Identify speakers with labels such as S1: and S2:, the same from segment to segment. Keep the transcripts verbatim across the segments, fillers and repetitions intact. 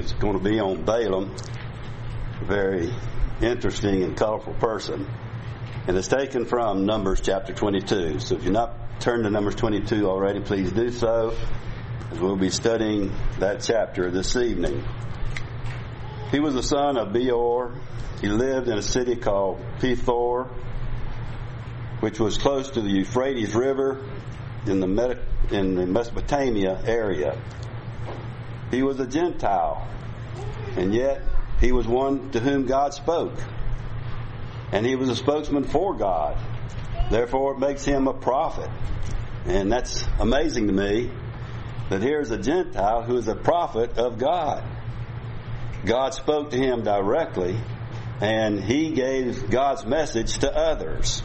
S1: is going to be on Balaam, a very interesting and colorful person. And it's taken from Numbers chapter twenty-two. So if you're not turned to Numbers twenty-two already, please do so, as we'll be studying that chapter this evening. He was the son of Beor. He lived in a city called Pethor, which was close to the Euphrates River in the, Medi- in the Mesopotamia area. He was a Gentile, and yet he was one to whom God spoke. And he was a spokesman for God. Therefore, it makes him a prophet. And that's amazing to me, that here's a Gentile who is a prophet of God. God spoke to him directly, and he gave God's message to others.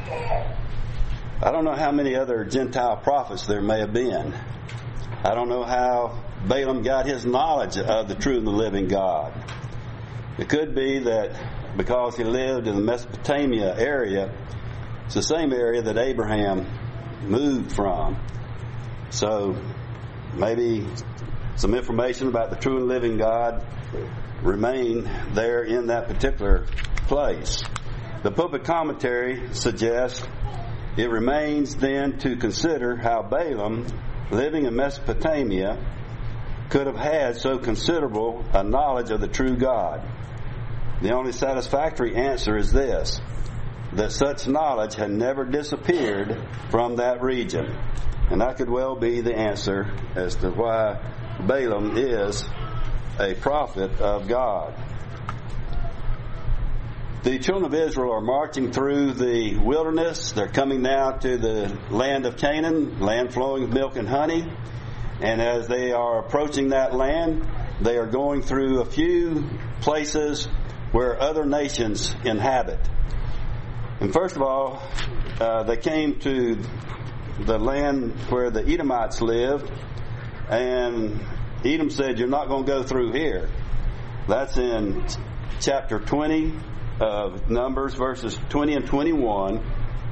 S1: I don't know how many other Gentile prophets there may have been. I don't know how Balaam got his knowledge of the true and the living God. It could be that because he lived in the Mesopotamia area, it's the same area that Abraham moved from. So maybe some information about the true and living God remain there in that particular place. The pulpit commentary suggests it remains then to consider how Balaam, living in Mesopotamia, could have had so considerable a knowledge of the true God. The only satisfactory answer is this, that such knowledge had never disappeared from that region. And that could well be the answer as to why Balaam is a prophet of God. The children of Israel are marching through the wilderness. They're coming now to the land of Canaan, land flowing with milk and honey. And as they are approaching that land, they are going through a few places where other nations inhabit. And first of all, uh, they came to the land where the Edomites lived, and Edom said, "You're not going to go through here." That's in chapter twenty of Numbers, verses twenty and twenty-one.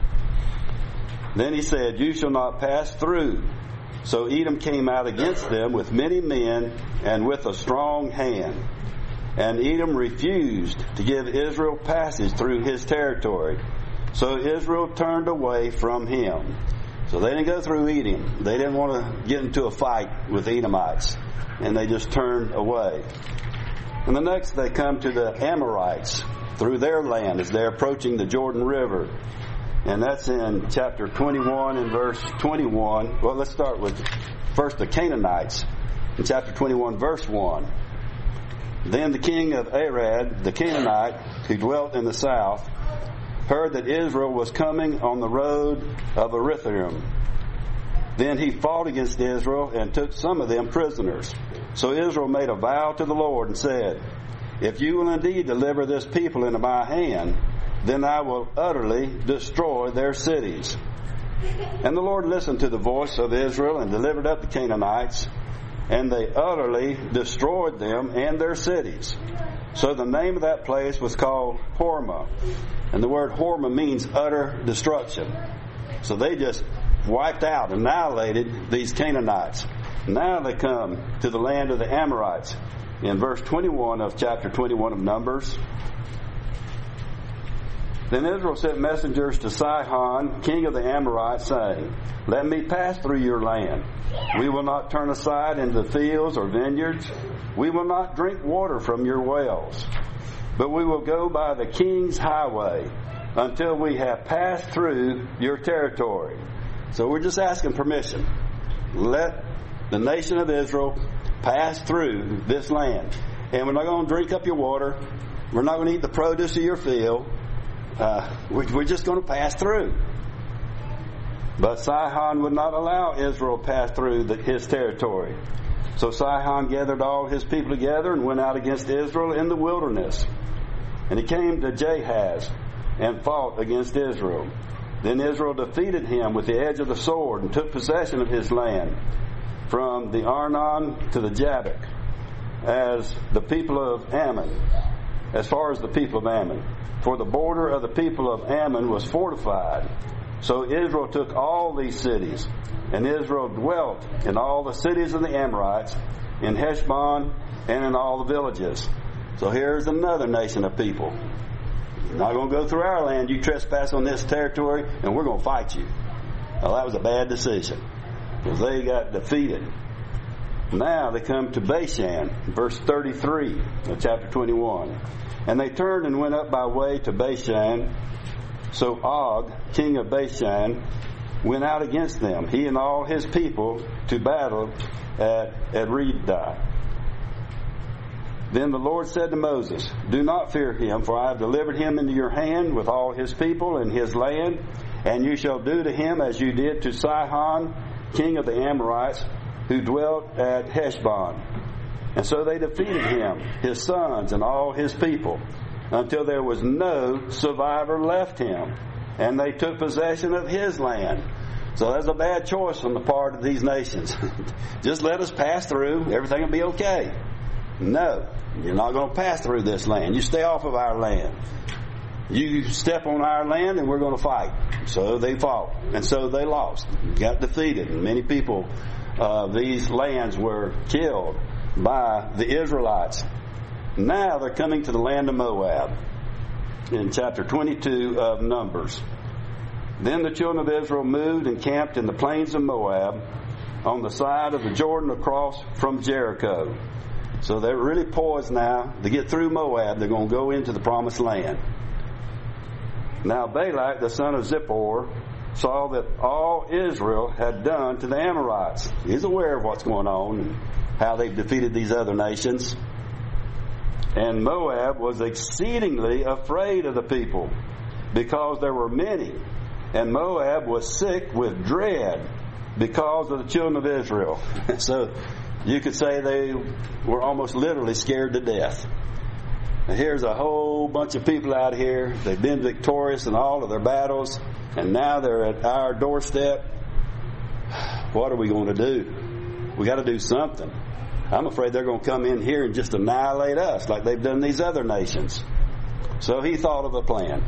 S1: Then he said, "You shall not pass through." So Edom came out against them with many men and with a strong hand. And Edom refused to give Israel passage through his territory. So Israel turned away from him. So they didn't go through Edom. They didn't want to get into a fight with Edomites. And they just turned away. And the next they come to the Amorites through their land as they're approaching the Jordan River. And that's in chapter twenty-one and verse twenty-one. Well, let's start with first the Canaanites in chapter twenty-one, verse one. Then the king of Arad, the Canaanite, who dwelt in the south, heard that Israel was coming on the road of Erithaim. Then he fought against Israel and took some of them prisoners. So Israel made a vow to the Lord and said, "If you will indeed deliver this people into my hand, then I will utterly destroy their cities." And the Lord listened to the voice of Israel and delivered up the Canaanites, and they utterly destroyed them and their cities. So the name of that place was called Hormah. And the word Hormah means utter destruction. So they just wiped out, annihilated these Canaanites. Now they come to the land of the Amorites. In verse twenty-one of chapter twenty-one of Numbers, then Israel sent messengers to Sihon, king of the Amorites, saying, "Let me pass through your land. We will not turn aside into fields or vineyards. We will not drink water from your wells. But we will go by the king's highway until we have passed through your territory." So we're just asking permission. Let the nation of Israel pass through this land. And we're not going to drink up your water. We're not going to eat the produce of your field. Uh, we're just going to pass through. But Sihon would not allow Israel to pass through the, his territory. So Sihon gathered all his people together and went out against Israel in the wilderness. And he came to Jahaz and fought against Israel. Then Israel defeated him with the edge of the sword and took possession of his land from the Arnon to the Jabbok, as the people of Ammon, as far as the people of Ammon. For the border of the people of Ammon was fortified. So Israel took all these cities, and Israel dwelt in all the cities of the Amorites, in Heshbon, and in all the villages. So here's another nation of people. You're not going to go through our land. You trespass on this territory, and we're going to fight you. Well, that was a bad decision, because they got defeated. Now they come to Bashan, verse thirty-three of chapter twenty-one. And they turned and went up by way to Bashan. So Og, king of Bashan, went out against them, he and all his people, to battle at Edrei. Then the Lord said to Moses, do not fear him, for I have delivered him into your hand with all his people and his land, and you shall do to him as you did to Sihon, king of the Amorites, who dwelt at Heshbon. And so they defeated him, his sons, and all his people, until there was no survivor left him. And they took possession of his land. So that's a bad choice on the part of these nations. Just let us pass through. Everything will be okay. No, you're not going to pass through this land. You stay off of our land. You step on our land and we're going to fight. So they fought. And so they lost. Got defeated. And many people of uh, these lands were killed by the Israelites. Now they're coming to the land of Moab in chapter twenty-two of Numbers. Then the children of Israel moved and camped in the plains of Moab on the side of the Jordan across from Jericho. So they're really poised now to get through Moab. They're going to go into the promised land. Now Balak, the son of Zippor, saw that all Israel had done to the Amorites. He's aware of what's going on and how they've defeated these other nations. And Moab was exceedingly afraid of the people, because there were many. And Moab was sick with dread because of the children of Israel. So you could say they were almost literally scared to death. Now here's a whole bunch of people out here. They've been victorious in all of their battles, and now they're at our doorstep. What are we going to do? We got to do something. I'm afraid they're going to come in here and just annihilate us like they've done these other nations. So he thought of a plan.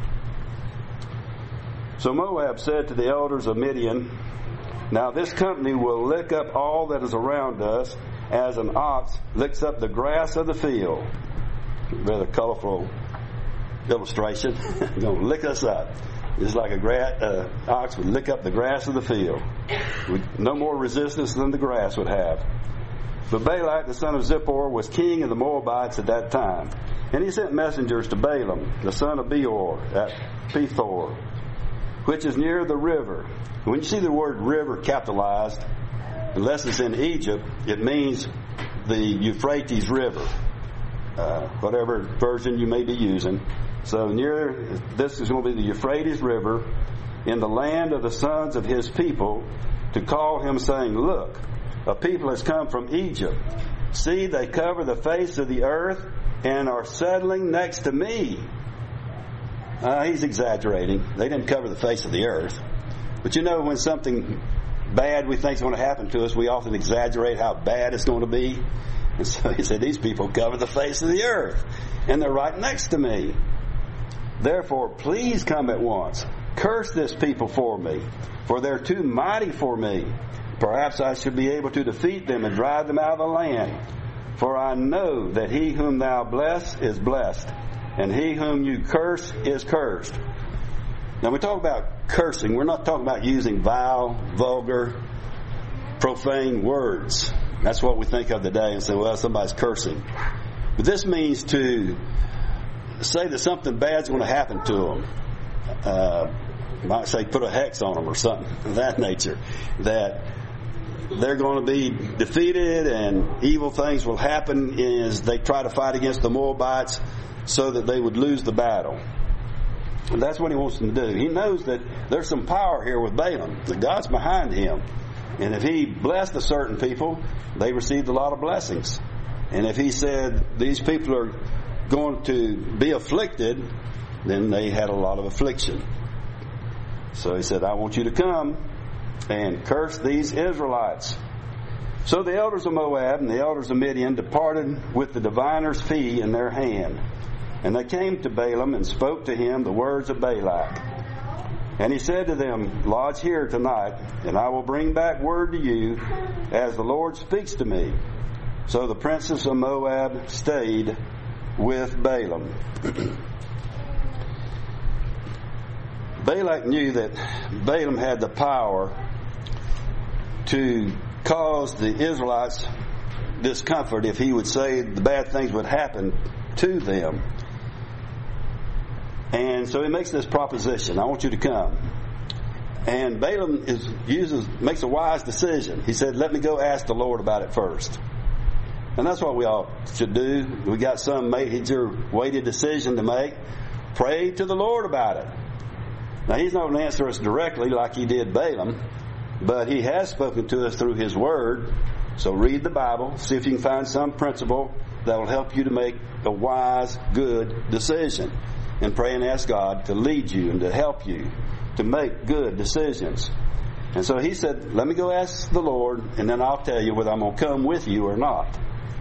S1: So Moab said to the elders of Midian, now this company will lick up all that is around us as an ox licks up the grass of the field. Rather colorful illustration. Going to lick us up. It's like a gra- uh, ox would lick up the grass of the field. With no more resistance than the grass would have. But Balak, the son of Zippor, was king of the Moabites at that time. And he sent messengers to Balaam, the son of Beor, at Pethor, which is near the river. When you see the word river capitalized, unless it's in Egypt, it means the Euphrates River, uh, whatever version you may be using. So near, this is going to be the Euphrates River, in the land of the sons of his people, to call him, saying, look, a people has come from Egypt. See, they cover the face of the earth and are settling next to me. Uh, he's exaggerating. They didn't cover the face of the earth. But you know, when something bad we think is going to happen to us, we often exaggerate how bad it's going to be. And so he said, these people cover the face of the earth, and they're right next to me. Therefore, please come at once. Curse this people for me, for they're too mighty for me. Perhaps I should be able to defeat them and drive them out of the land. For I know that he whom thou bless is blessed, and he whom you curse is cursed. Now, we talk about cursing. We're not talking about using vile, vulgar, profane words. That's what we think of today and say, well, somebody's cursing. But this means to say that something bad's going to happen to them. Uh, might say put a hex on them or something of that nature. That they're going to be defeated and evil things will happen as they try to fight against the Moabites so that they would lose the battle. And that's what he wants them to do. He knows that there's some power here with Balaam, that God's behind him. And if he blessed a certain people, they received a lot of blessings. And if he said these people are going to be afflicted, then they had a lot of affliction. So he said, I want you to come and curse these Israelites. So the elders of Moab and the elders of Midian departed with the diviner's fee in their hand. And they came to Balaam and spoke to him the words of Balak. And he said to them, lodge here tonight, and I will bring back word to you as the Lord speaks to me. So the princes of Moab stayed with Balaam. Balak knew that Balaam had the power to cause the Israelites discomfort if he would say the bad things would happen to them. And so he makes this proposition: I want you to come. And Balaam is uses makes a wise decision. He said, let me go ask the Lord about it first. And that's what we all should do. We got some major weighted decision to make. Pray to the Lord about it. Now, he's not going to answer us directly like he did Balaam, but he has spoken to us through his word. So read the Bible, see if you can find some principle that will help you to make a wise, good decision. And pray and ask God to lead you and to help you to make good decisions. And so he said, let me go ask the Lord, and then I'll tell you whether I'm going to come with you or not.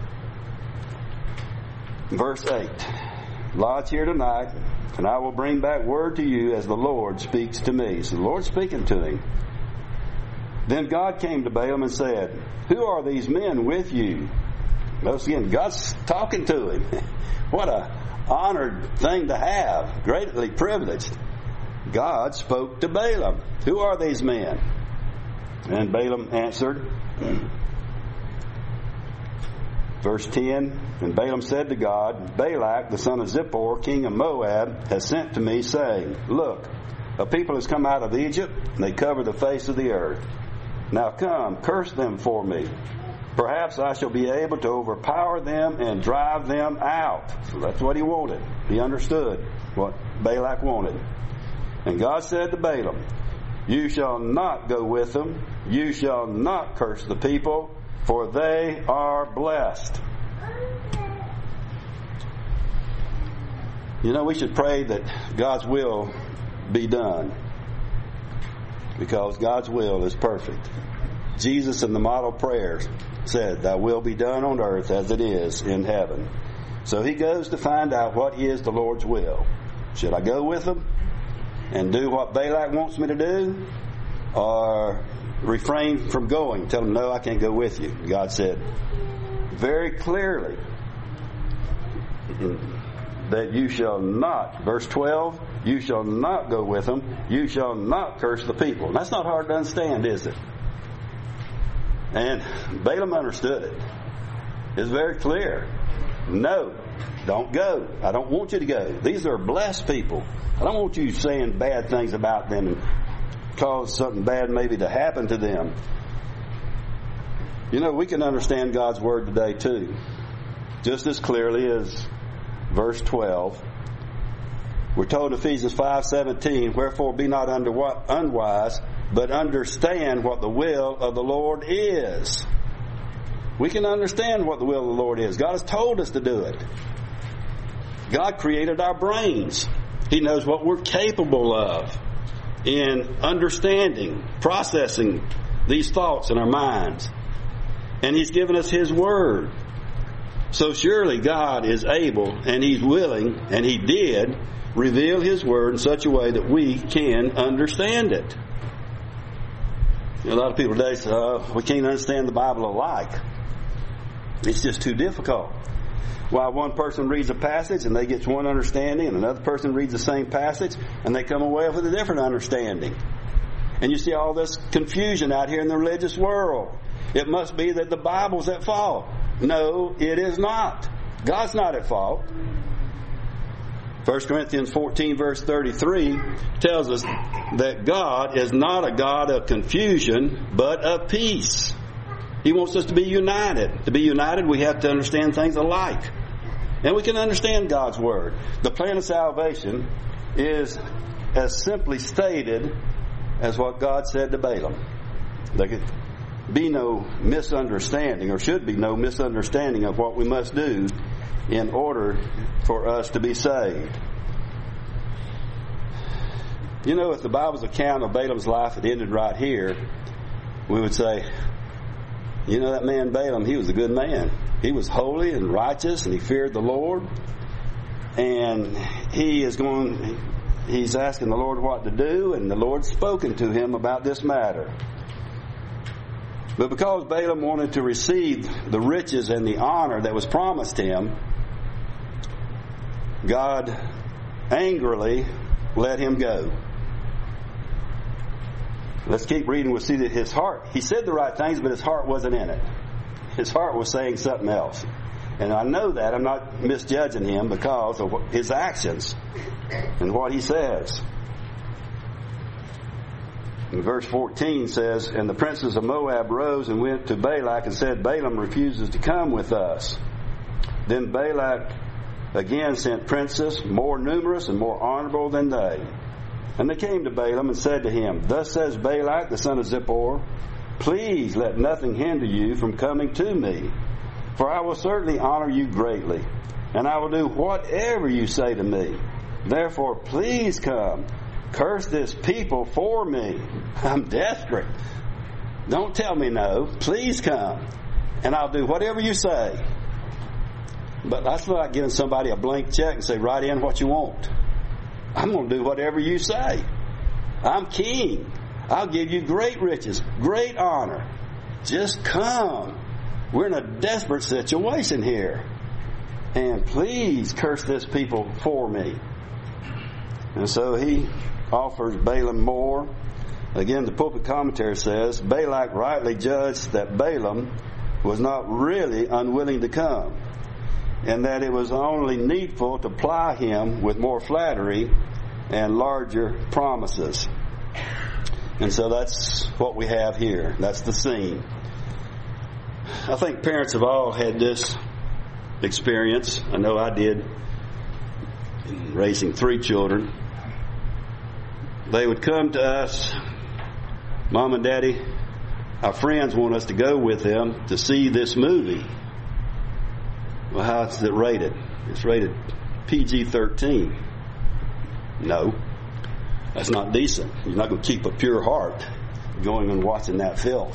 S1: Verse eight. Lodge here tonight, and I will bring back word to you as the Lord speaks to me. So the Lord's speaking to him. Then God came to Balaam and said, who are these men with you? Notice again, God's talking to him. What a honored thing to have. Greatly privileged. God spoke to Balaam. Who are these men? And Balaam answered, verse ten, and Balaam said to God, Balak, the son of Zippor, king of Moab, has sent to me, saying, look, a people has come out of Egypt, and they cover the face of the earth. Now come, curse them for me. Perhaps I shall be able to overpower them and drive them out. So that's what he wanted. He understood what Balak wanted. And God said to Balaam, you shall not go with them. You shall not curse the people, for they are blessed. You know, we should pray that God's will be done, because God's will is perfect. Jesus in the model prayers said, thy will be done on earth as it is in heaven. So he goes to find out what is the Lord's will. Should I go with him and do what Balak wants me to do, or refrain from going? Tell him, no, I can't go with you. God said very clearly that you shall not, verse twelve, you shall not go with them. You shall not curse the people. And that's not hard to understand, is it? And Balaam understood it. It's very clear. No, don't go. I don't want you to go. These are blessed people. I don't want you saying bad things about them and cause something bad maybe to happen to them. You know, we can understand God's word today too, just as clearly as verse twelve. We're told in Ephesians five seventeen, wherefore be not under what unwise, but understand what the will of the Lord is. We can understand what the will of the Lord is. God has told us to do it. God created our brains. He knows what we're capable of in understanding, processing these thoughts in our minds. And He's given us His Word. So surely God is able, and He's willing, and He did reveal His Word in such a way that we can understand it. You know, a lot of people today say, oh, we can't understand the Bible alike. It's just too difficult. While one person reads a passage and they get one understanding, and another person reads the same passage and they come away with a different understanding. And you see all this confusion out here in the religious world. It must be that the Bible's at fault. No, it is not. God's not at fault. First Corinthians fourteen verse thirty-three tells us that God is not a God of confusion, but of peace. He wants us to be united. To be united, we have to understand things alike. And we can understand God's Word. The plan of salvation is as simply stated as what God said to Balaam. There could be no misunderstanding, or should be no misunderstanding of what we must do in order for us to be saved. You know, if the Bible's account of Balaam's life had ended right here, we would say, you know, that man Balaam, he was a good man. He was holy and righteous, and he feared the Lord. And he is going, he's asking the Lord what to do, and the Lord's spoken to him about this matter. But because Balaam wanted to receive the riches and the honor that was promised him, God angrily let him go. Let's keep reading. We'll see that his heart, he said the right things, but his heart wasn't in it. His heart was saying something else. And I know that. I'm not misjudging him because of his actions and what he says. And verse fourteen says, and the princes of Moab rose and went to Balak and said, Balaam refuses to come with us. Then Balak again sent princes more numerous and more honorable than they. And they came to Balaam and said to him, thus says Balak the son of Zippor, please let nothing hinder you from coming to me, for I will certainly honor you greatly, and I will do whatever you say to me. Therefore, please come. Curse this people for me. I'm desperate. Don't tell me no. Please come, and I'll do whatever you say. But that's like giving somebody a blank check and say, write in what you want. I'm going to do whatever you say. I'm king. I'll give you great riches, great honor. Just come. We're in a desperate situation here. And please curse this people for me. And so he offers Balaam more. Again, the pulpit commentary says, Balak rightly judged that Balaam was not really unwilling to come, and that it was only needful to ply him with more flattery and larger promises. And so that's what we have here. That's the scene. I think parents have all had this experience. I know I did in raising three children. They would come to us, Mom and Daddy, our friends want us to go with them to see this movie. Well, how is it rated? It's rated P G thirteen. No, that's not decent. You're not going to keep a pure heart going and watching that filth.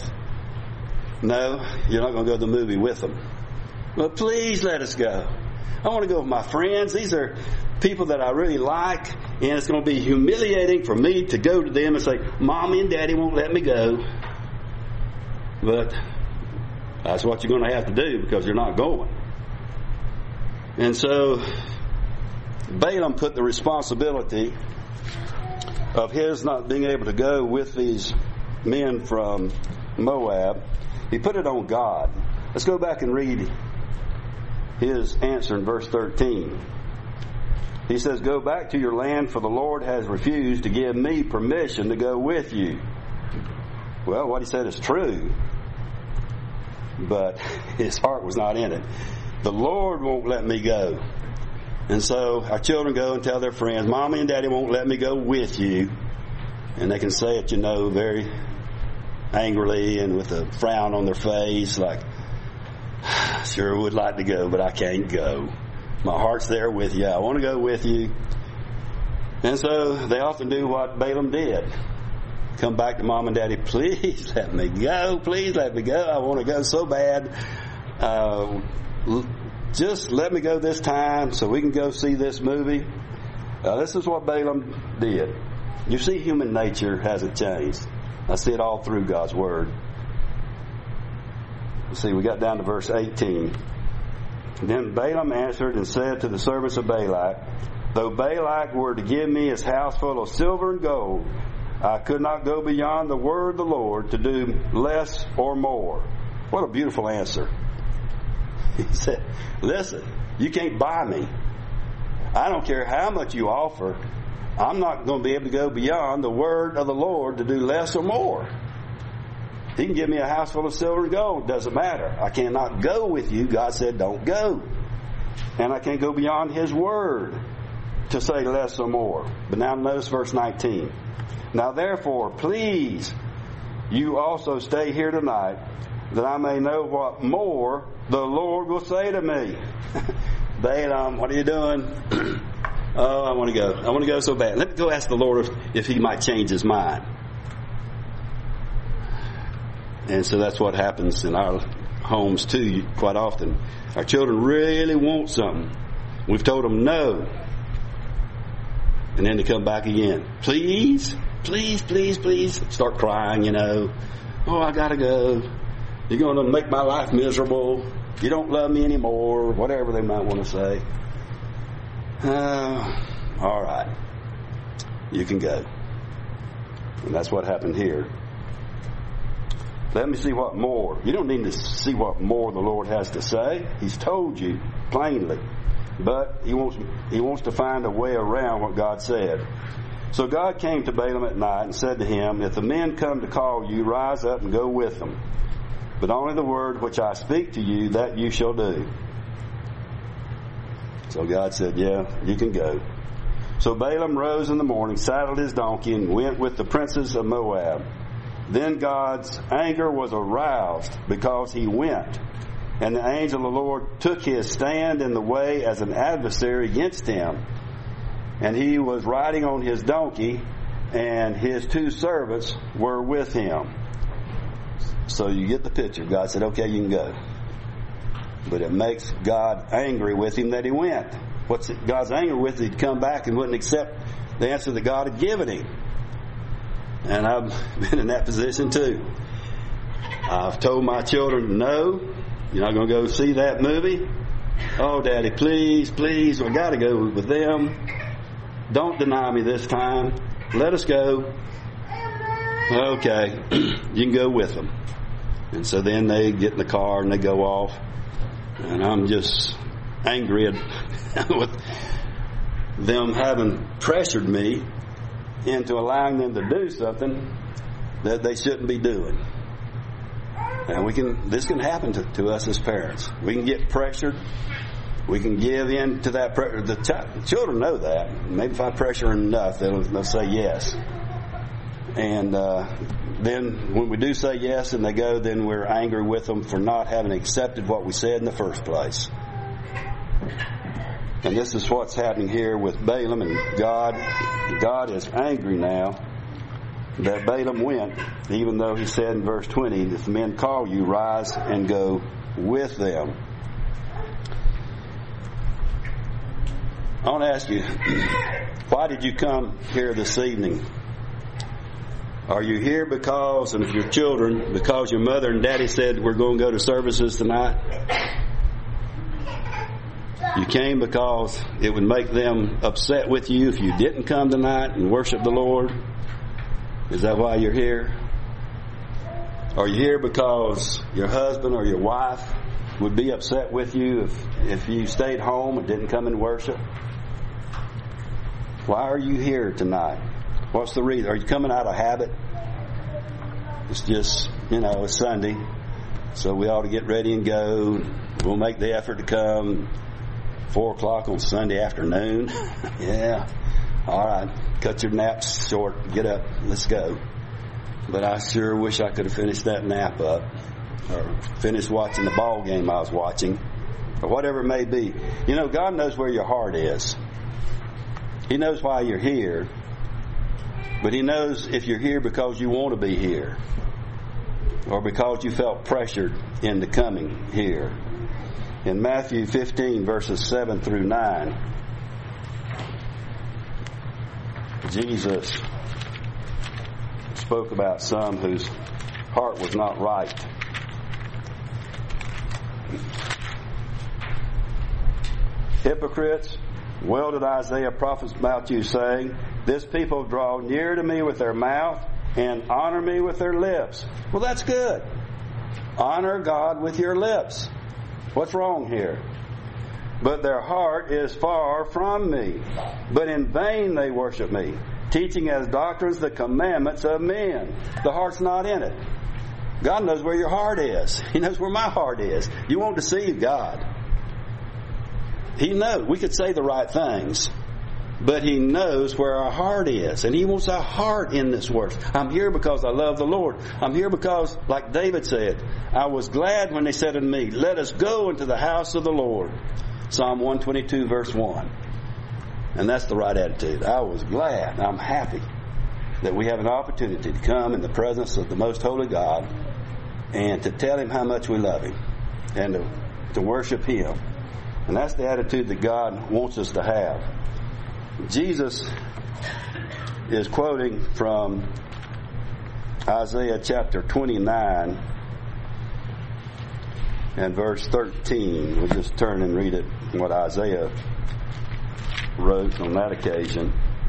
S1: No, you're not going to go to the movie with them. But please let us go. I want to go with my friends. These are people that I really like, and it's going to be humiliating for me to go to them and say, Mommy and Daddy won't let me go. But that's what you're going to have to do because you're not going. And so Balaam put the responsibility of his not being able to go with these men from Moab, he put it on God. Let's go back and read his answer in verse thirteen. He says, go back to your land, for the Lord has refused to give me permission to go with you. Well, what he said is true, but his heart was not in it. The Lord won't let me go. And so our children go and tell their friends, Mommy and Daddy won't let me go with you. And they can say it, you know, very angrily and with a frown on their face, like, sure would like to go, but I can't go. My heart's there with you. I want to go with you. And so they often do what Balaam did. Come back to Mom and Daddy, please let me go. Please let me go. I want to go so bad. Uh, just let me go this time so we can go see this movie. Uh, this is what Balaam did. You see, human nature hasn't changed. I see it all through God's Word. Let's see, we got down to verse eighteen. Then Balaam answered and said to the servants of Balak, though Balak were to give me his house full of silver and gold, I could not go beyond the word of the Lord to do less or more. What a beautiful answer. He said, listen, you can't buy me. I don't care how much you offer. I'm not going to be able to go beyond the word of the Lord to do less or more. He can give me a house full of silver and gold. Doesn't matter. I cannot go with you. God said, don't go. And I can't go beyond His word to say less or more. But now notice verse nineteen. Now therefore, please, you also stay here tonight, that I may know what more the Lord will say to me. Balaam, what are you doing? Oh, I want to go. I want to go so bad. Let me go ask the Lord if, if He might change His mind. And so that's what happens in our homes too quite often. Our children really want something. We've told them no. And then they come back again. Please, please, please, please. Start crying, you know. Oh, I got to go. You're going to make my life miserable. You don't love me anymore. Whatever they might want to say. Uh, all right. You can go. And that's what happened here. Let me see what more. You don't need to see what more the Lord has to say. He's told you plainly. But he wants he wants to find a way around what God said. So God came to Balaam at night and said to him, if the men come to call you, rise up and go with them. But only the word which I speak to you, that you shall do. So God said, yeah, you can go. So Balaam rose in the morning, saddled his donkey, and went with the princes of Moab. Then God's anger was aroused because he went. And the angel of the Lord took his stand in the way as an adversary against him. And he was riding on his donkey, and his two servants were with him. So you get the picture. God said, okay, you can go. But it makes God angry with him that he went. What's God's angry with? He'd come back and wouldn't accept the answer that God had given him. And I've been in that position too. I've told my children, no, you're not going to go see that movie. Oh, Daddy, please, please, we got to go with them. Don't deny me this time. Let us go. Okay, you can go with them. And so then they get in the car and they go off. And I'm just angry at with them having pressured me into allowing them to do something that they shouldn't be doing. And we can, this can happen to, to us as parents. We can get pressured. We can give in to that pressure. The, ch- the children know that. Maybe if I pressure enough, they'll, they'll say yes. And uh, then when we do say yes and they go, then we're angry with them for not having accepted what we said in the first place. And this is what's happening here with Balaam, and God, God is angry now that Balaam went, even though he said in verse twenty, if the men call you, rise and go with them. I want to ask you, why did you come here this evening? Are you here because, and if your children, because your mother and daddy said we're going to go to services tonight? You came because it would make them upset with you if you didn't come tonight and worship the Lord? Is that why you're here? Are you here because your husband or your wife would be upset with you if, if you stayed home and didn't come and worship? Why are you here tonight? What's the reason? Are you coming out of habit? It's just, you know, it's Sunday, so we ought to get ready and go. We'll make the effort to come four o'clock on Sunday afternoon. Yeah. All right. Cut your naps short. Get up. Let's go. But I sure wish I could have finished that nap up, or finished watching the ball game I was watching, or whatever it may be. You know, God knows where your heart is. He knows why you're here. But He knows if you're here because you want to be here, or because you felt pressured into coming here. In Matthew fifteen, verses seven through nine, Jesus spoke about some whose heart was not right. Hypocrites, well did Isaiah prophesy about you, saying, this people draw near to me with their mouth and honor me with their lips. Well, that's good. Honor God with your lips. What's wrong here? But their heart is far from me. But in vain they worship me, teaching as doctrines the commandments of men. The heart's not in it. God knows where your heart is. He knows where my heart is. You won't deceive God. He knows. We could say the right things, but He knows where our heart is. And He wants our heart in this work. I'm here because I love the Lord. I'm here because, like David said, I was glad when they said unto me, let us go into the house of the Lord. Psalm one twenty-two, verse one. And that's the right attitude. I was glad. I'm happy that we have an opportunity to come in the presence of the most holy God and to tell Him how much we love Him and to, to worship Him. And that's the attitude that God wants us to have. Jesus is quoting from Isaiah chapter twenty-nine, and verse thirteen. We'll just turn and read it, what Isaiah wrote on that occasion.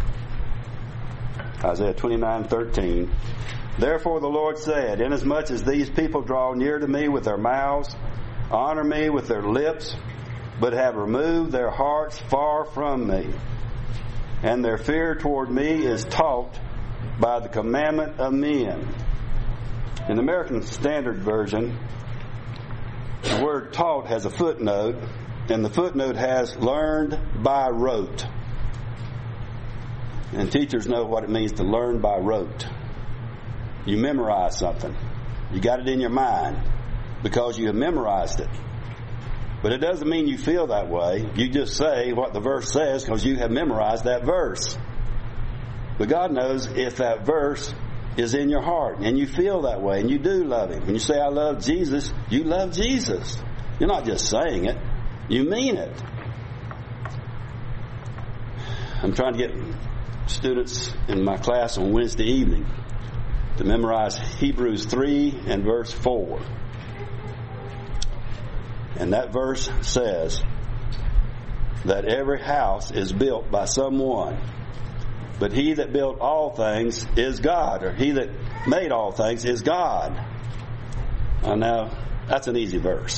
S1: Isaiah twenty-nine thirteen. Therefore the Lord said, inasmuch as these people draw near to me with their mouths, honor me with their lips, but have removed their hearts far from me, and their fear toward me is taught by the commandment of men. In the American Standard Version, the word taught has a footnote, and the footnote has learned by rote. And teachers know what it means to learn by rote. You memorize something. You got it in your mind because you have memorized it. But it doesn't mean you feel that way. You just say what the verse says because you have memorized that verse. But God knows if that verse is in your heart and you feel that way and you do love Him. When you say, I love Jesus, you love Jesus. You're not just saying it. You mean it. I'm trying to get students in my class on Wednesday evening to memorize Hebrews three and verse four. And that verse says that every house is built by someone, but He that built all things is God, or He that made all things is God. Uh, now, that's an easy verse.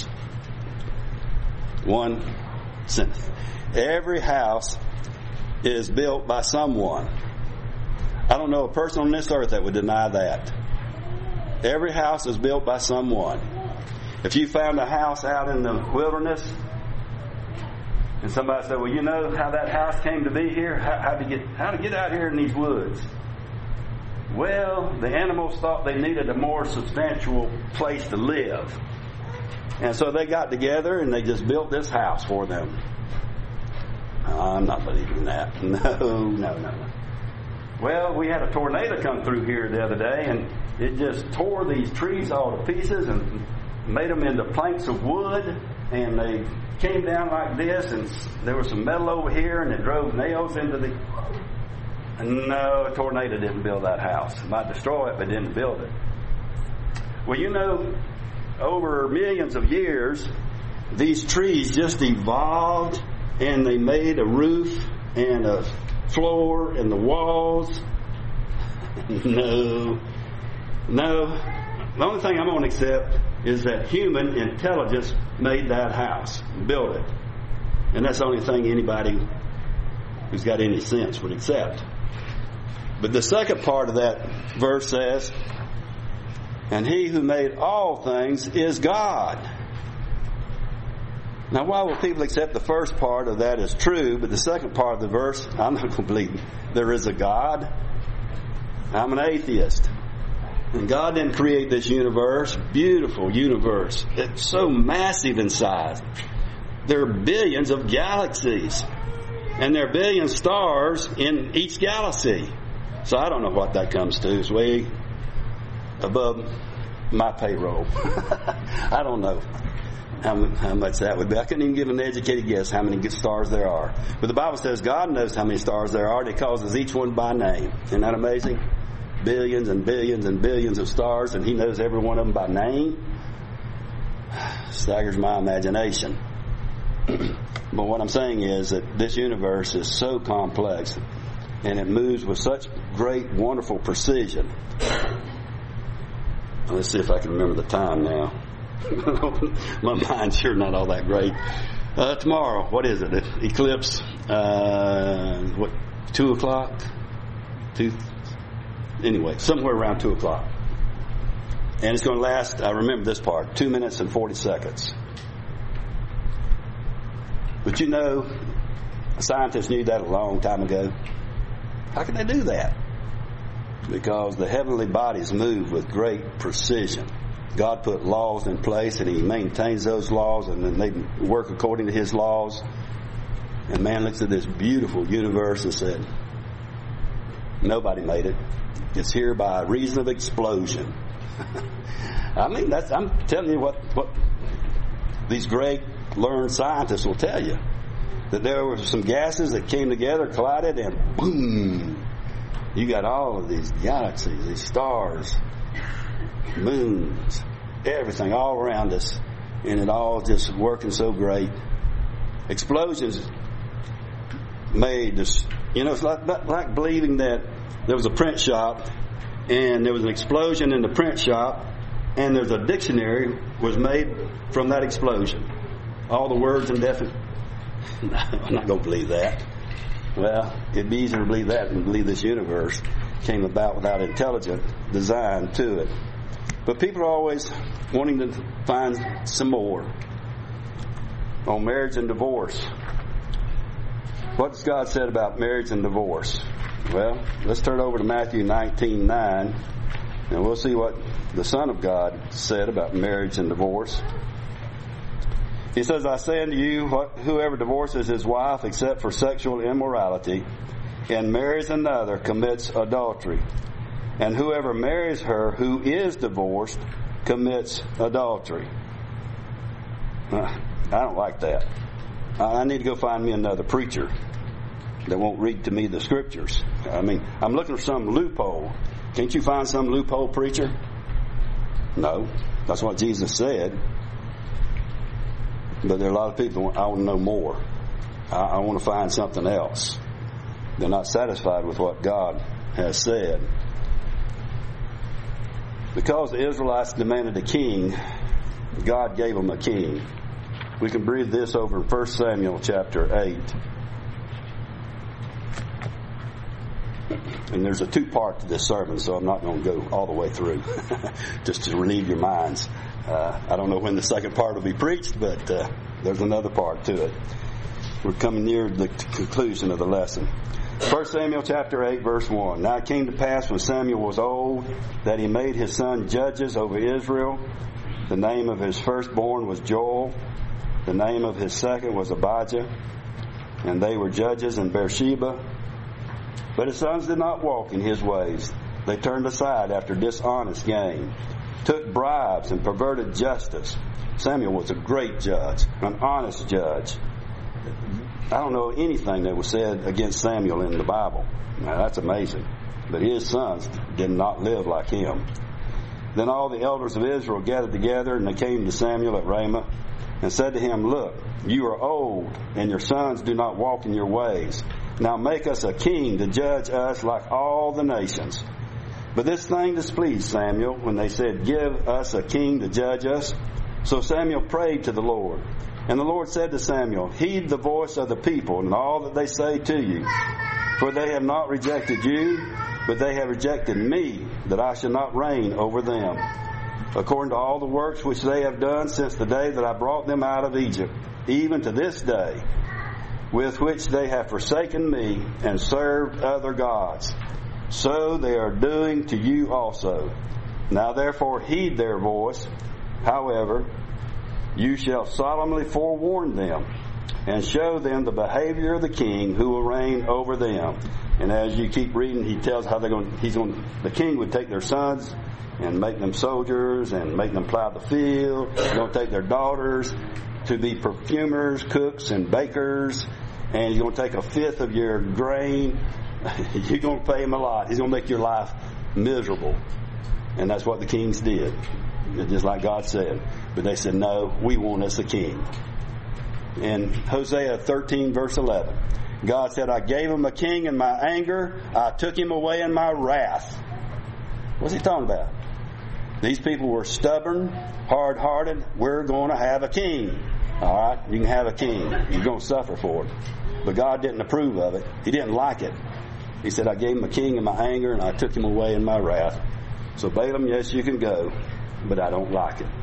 S1: One sentence. Every house is built by someone. I don't know a person on this earth that would deny that. Every house is built by someone. If you found a house out in the wilderness and somebody said, well, you know how that house came to be here? How, how to get how to get out here in these woods? Well, the animals thought they needed a more substantial place to live. And so they got together and they just built this house for them. I'm not believing that. No, no, no, no. Well, we had a tornado come through here the other day, and it just tore these trees all to pieces and made them into planks of wood, and they came down like this, and there was some metal over here, and it drove nails into the... No, a tornado didn't build that house. It might destroy it, but didn't build it. Well, you know, over millions of years, these trees just evolved, and they made a roof and a floor and the walls. No. No. The only thing I'm going to accept is that human intelligence made that house, built it. And that's the only thing anybody who's got any sense would accept. But the second part of that verse says, and He who made all things is God. Now, why will people accept the first part of that as true, but the second part of the verse, I'm not going to believe there is a God? I'm an atheist. And God didn't create this universe, beautiful universe. It's so massive in size. There are billions of galaxies. And there are billion stars in each galaxy. So I don't know what that comes to. It's way above my payroll. I don't know how, how much that would be. I couldn't even give an educated guess how many stars there are. But the Bible says God knows how many stars there are, and He calls us each one by name. Isn't that amazing? Billions and billions and billions of stars, and He knows every one of them by name. Staggers my imagination. But what I'm saying is that this universe is so complex, and it moves with such great, wonderful precision. Let's see if I can remember the time now. My mind's sure not all that great. Uh, tomorrow, what is it? Eclipse, uh, what, two o'clock? Two? Anyway, somewhere around two o'clock. And it's going to last, I remember this part, two minutes and forty seconds. But you know, scientists knew that a long time ago. How can they do that? Because the heavenly bodies move with great precision. God put laws in place, and He maintains those laws, and then they work according to His laws. And man looks at this beautiful universe and said, nobody made it. It's here by reason of explosion. I mean, that's, I'm telling you what, what these great learned scientists will tell you. That there were some gases that came together, collided, and boom! You got all of these galaxies, these stars, moons, everything all around us. and it all just working so great. Explosions made this, you know, it's like, like believing that there was a print shop and there was an explosion in the print shop and there's a dictionary was made from that explosion. All the words and definitions. No, I'm not going to believe that. Well, it'd be easier to believe that than believe this universe came about without intelligent design to it. But people are always wanting to find some more on marriage and divorce. What has God said about marriage and divorce? Well, let's turn over to Matthew nineteen nine, and we'll see what the Son of God said about marriage and divorce. He says, I say unto you, whoever divorces his wife except for sexual immorality and marries another commits adultery. And whoever marries her who is divorced commits adultery. I don't like that. I need to go find me another preacher that won't read to me the scriptures. I mean, I'm looking for some loophole. Can't you find some loophole, preacher? No. That's what Jesus said. But there are a lot of people, I want to know more. I, I want to find something else. They're not satisfied with what God has said. Because the Israelites demanded a king, God gave them a king. We can read this over in First Samuel chapter eight. And there's a two-part to this sermon, so I'm not going to go all the way through, just to relieve your minds. Uh, I don't know when the second part will be preached, but uh, there's another part to it. We're coming near the conclusion of the lesson. First Samuel chapter eight, verse one. Now it came to pass when Samuel was old that he made his son judges over Israel. The name of his firstborn was Joel. The name of his second was Abijah. And they were judges in Beersheba. But his sons did not walk in his ways. They turned aside after dishonest gain, took bribes and perverted justice. Samuel was a great judge, an honest judge. I don't know anything that was said against Samuel in the Bible. Now, that's amazing. But his sons did not live like him. Then all the elders of Israel gathered together, and they came to Samuel at Ramah and said to him, Look, you are old, and your sons do not walk in your ways. Now make us a king to judge us like all the nations. But this thing displeased Samuel when they said, Give us a king to judge us. So Samuel prayed to the Lord. And the Lord said to Samuel, Heed the voice of the people and all that they say to you. For they have not rejected you, but they have rejected me, that I should not reign over them, according to all the works which they have done since the day that I brought them out of Egypt, even to this day, with which they have forsaken me and served other gods. So they are doing to you also. Now therefore heed their voice. However, you shall solemnly forewarn them and show them the behavior of the king who will reign over them. And as you keep reading, he tells how they're going. He's going. The king would take their sons and make them soldiers and make them plow the field. He's going to take their daughters to be perfumers, cooks, and bakers. And he's going to take a fifth of your grain. You're going to pay him a lot. He's going to make your life miserable. And that's what the kings did, just like God said. But they said, no, we want us a king. In Hosea thirteen, verse eleven, God said, I gave him a king in my anger. I took him away in my wrath. What's he talking about? These people were stubborn, hard-hearted. We're going to have a king. All right, you can have a king. You're going to suffer for it. But God didn't approve of it. He didn't like it. He said, I gave him a king in my anger, and I took him away in my wrath. So Balaam, yes, you can go, but I don't like it.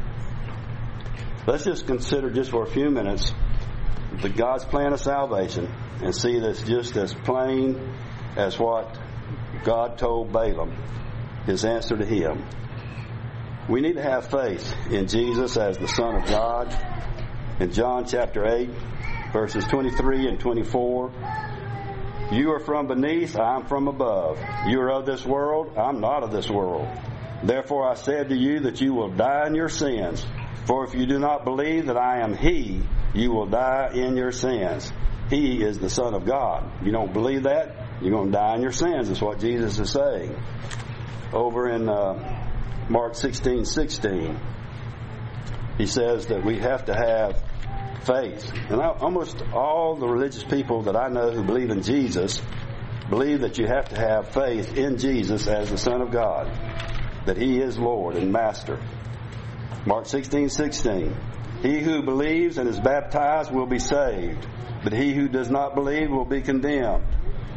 S1: Let's just consider just for a few minutes the God's plan of salvation and see this just as plain as what God told Balaam, his answer to him. We need to have faith in Jesus as the Son of God. In John chapter eight, verses twenty-three and twenty-four, you are from beneath, I am from above. You are of this world, I am not of this world. Therefore I said to you that you will die in your sins. For if you do not believe that I am He, you will die in your sins. He is the Son of God. You don't believe that, you're going to die in your sins, is what Jesus is saying. Over in uh, Mark sixteen sixteen, he says that we have to have faith. And I, almost all the religious people that I know who believe in Jesus believe that you have to have faith in Jesus as the Son of God, that He is Lord and Master. Mark sixteen sixteen. He who believes and is baptized will be saved, but he who does not believe will be condemned.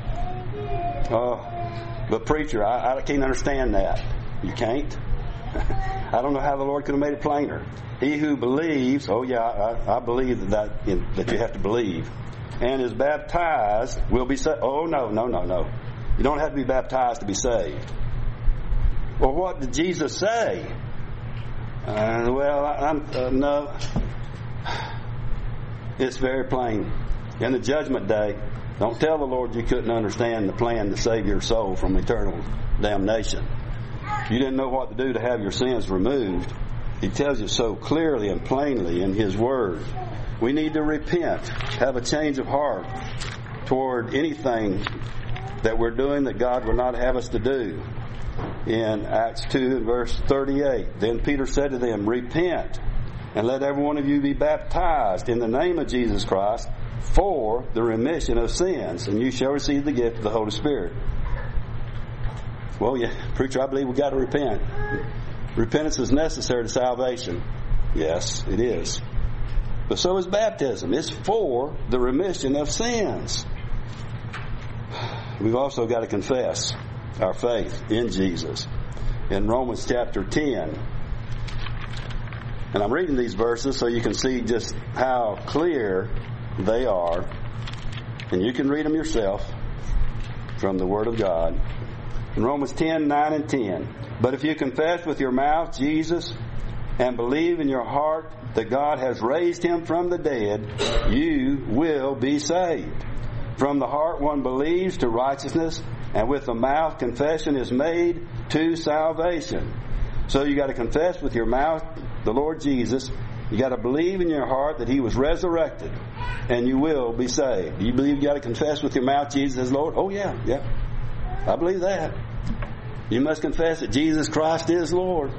S1: Uh, but preacher, I, I can't understand that. You can't? I don't know how the Lord could have made it plainer. He who believes, oh yeah, I, I believe that that, in, that you have to believe, and is baptized will be saved. Oh no, no, no, no. You don't have to be baptized to be saved. Well, what did Jesus say? Uh, well, I, I'm, uh, no. It's very plain. In the judgment day, don't tell the Lord you couldn't understand the plan to save your soul from eternal damnation. You didn't know what to do to have your sins removed. He tells you so clearly and plainly in His Word. We need to repent, have a change of heart toward anything that we're doing that God would not have us to do. In Acts two and verse thirty-eight, then Peter said to them, repent, and let every one of you be baptized in the name of Jesus Christ for the remission of sins, and you shall receive the gift of the Holy Spirit. Well, yeah, preacher, I believe we've got to repent. Repentance is necessary to salvation. Yes, it is. But so is baptism. It's for the remission of sins. We've also got to confess our faith in Jesus. In Romans chapter ten. And I'm reading these verses so you can see just how clear they are. And you can read them yourself from the Word of God. In Romans ten, nine and ten. But if you confess with your mouth Jesus and believe in your heart that God has raised Him from the dead, you will be saved. From the heart one believes to righteousness, and with the mouth confession is made to salvation. So you got to confess with your mouth the Lord Jesus. You got to believe in your heart that He was resurrected, and you will be saved. Do you believe you got to confess with your mouth Jesus is Lord? Oh yeah, yeah. I believe that. You must confess that Jesus Christ is Lord.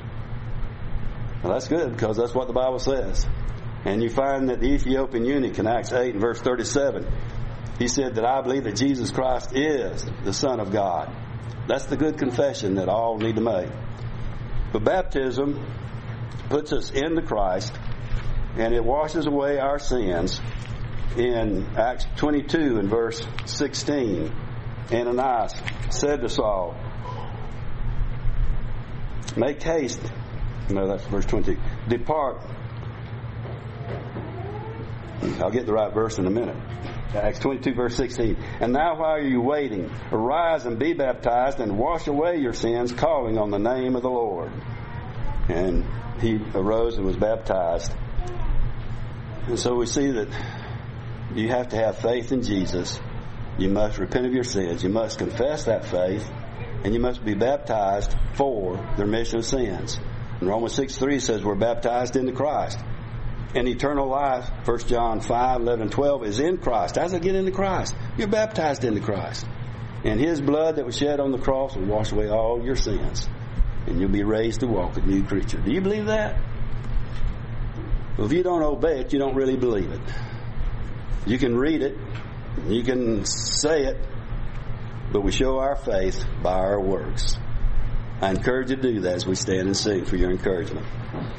S1: Well, that's good, because that's what the Bible says. And you find that the Ethiopian eunuch in Acts eight and verse thirty-seven, he said that I believe that Jesus Christ is the Son of God. That's the good confession that all need to make. But baptism puts us into Christ, and it washes away our sins. In Acts twenty-two and verse sixteen, Ananias said to Saul, make haste. No, that's verse twenty. Depart. I'll get the right verse in a minute. Acts twenty-two verse sixteen. And now while you're waiting, arise and be baptized and wash away your sins, calling on the name of the Lord. And he arose and was baptized. And so we see that you have to have faith in Jesus. You must repent of your sins. You must confess that faith. And you must be baptized for the remission of sins. And Romans six three says we're baptized into Christ. And eternal life, First John five, eleven, twelve, is in Christ. How does it get into Christ? You're baptized into Christ. And His blood that was shed on the cross will wash away all your sins. And you'll be raised to walk a new creature. Do you believe that? Well, if you don't obey it, you don't really believe it. You can read it. You can say it. But we show our faith by our works. I encourage you to do that as we stand and sing for your encouragement.